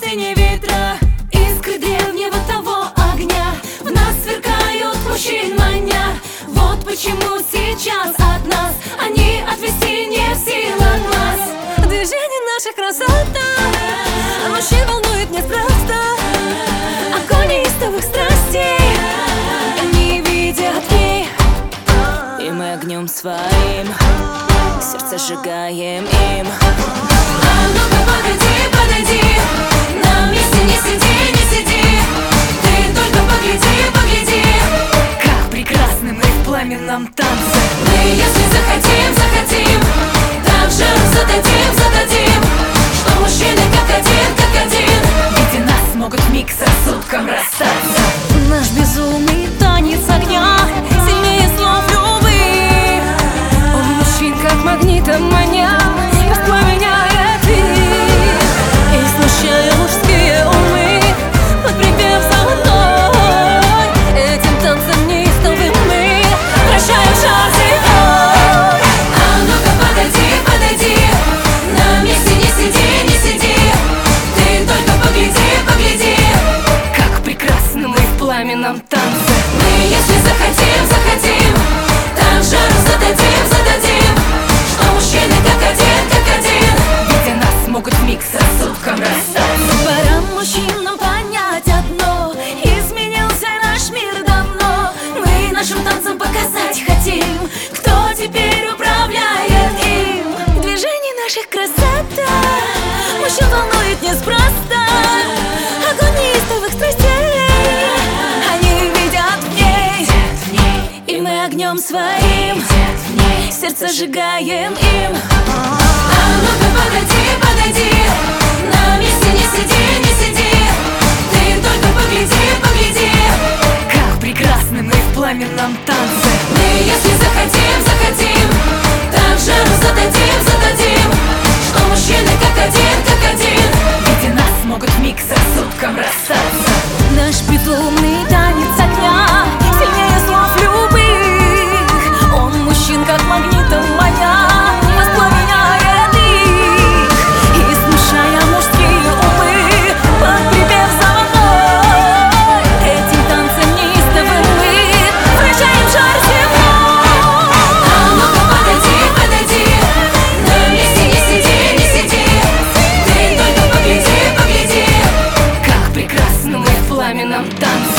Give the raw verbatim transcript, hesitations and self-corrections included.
пустыне ветра, искры древнего того огня в нас сверкают, мужчин маня. Вот почему сейчас от нас они отвести не в силах глаз. Движение наших красота, а мужчин волнует неспроста. Огонь неистовых страстей они видят в ней, и мы огнем своим сердце сжигаем им. А ну-ка погоди, подойди, на месте не сиди, не сиди. Ты только погляди, погляди, как прекрасны мы в пламенном танце. Мы, если захотим, захотим, так же зададим, зададим, что мужчины как один, как один, видя нас могут вмиг с рассудком расстаться. Наш безумный танец огня сильнее слов любых. Он мужчин как магнитом маня, воспламеняет их и смущая мужские умы под припев золотой. Этим танцем неистовым мы вращаем шар земной. А ну-ка подойди, подойди, на месте не сиди, не сиди. Ты только погляди, погляди, как прекрасны мы в пламенном танце. Мы, если захотим, захотим, так же зададим, зададим, что мужчины как один, как один, видя нас могут вмиг с рассудком расстаться. Пора мужчинам понять одно: изменился наш мир давно. Мы нашим танцем показать хотим, кто теперь управляет им. Движение наших красота мужчин волнует неспроста. Огонь неистовых страстей они видят в ней, и мы огнем своим сердце сжигаем им. А ну-ка погоди, погоди, на месте не сиди, не сиди. Ты только погляди, погляди, как прекрасны мы в пламенном танце. Мы, если захотим, захотим, так же зададим, зададим, что мужчины как один, как один, видя нас могут вмиг с рассудком расстаться. Наш безумный танец огня сильнее слов любых. Он мужчин как магнитом маня, воспламеняет их и смущая мужские умы под припев золотой. Этим танцем неистовым мы вращаем шар земной. А ну-ка подойди, подойди, на месте не сиди, не сиди. Ты только погляди, погляди, как прекрасны мы в пламенном танце.